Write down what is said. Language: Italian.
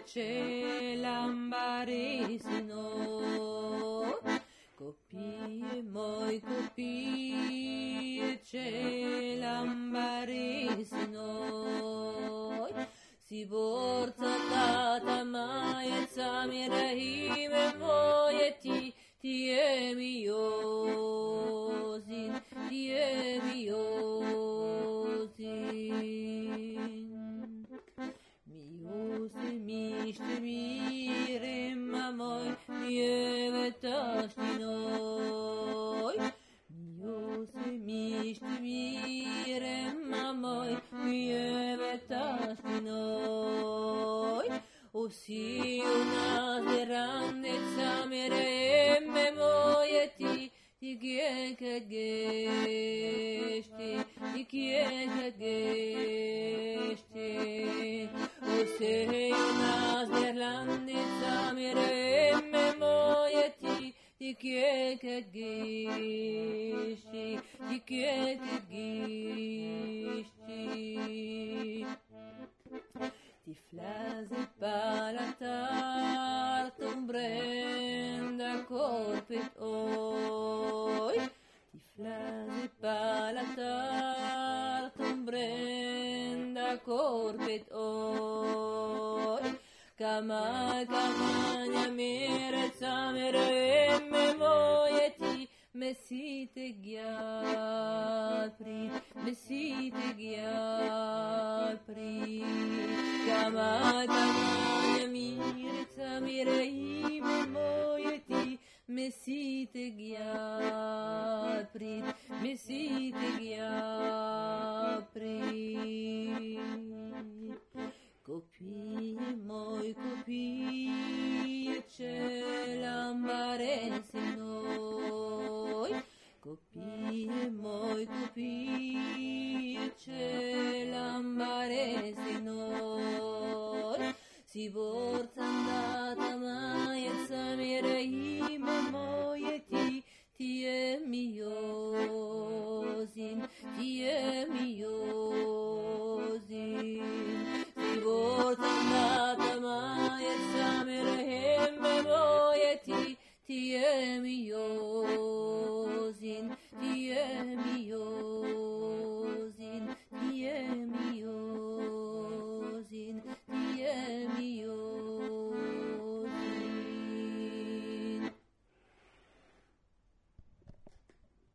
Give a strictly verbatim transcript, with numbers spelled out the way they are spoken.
Celambaresino, copie moi copie Celambaresino, si borza data mai e samirahim e moieti ti emiosin, ti emiosin. Miose mishte mirem amoy, mievetashti noi. Miose mishte mirem amoy, mievetashti noi. Osi unas verande samerem memoyeti, ti kieket geshti, ti kieket geshti. Osei unas verande samerem memoyeti, ti kieket geshti, ti kieket geshti. Ti flase palatar tombrenda corpet oi. Ti flase palatar tombrenda corpet oi. Kamai kamanya meret samerem memoyeti, mesite gyapri, mesite gyapri. Kamai kamanya miret samerem memoyeti, mesite gyapri, mesite gyapri. Copie moi copie Celambaresino, copie moi copie Celambaresino. Si borza andata mai e samerahim e moieti ti emiosin, ti emiosin. Si borza andata mai e samerahim e moieti ti emiosin, ti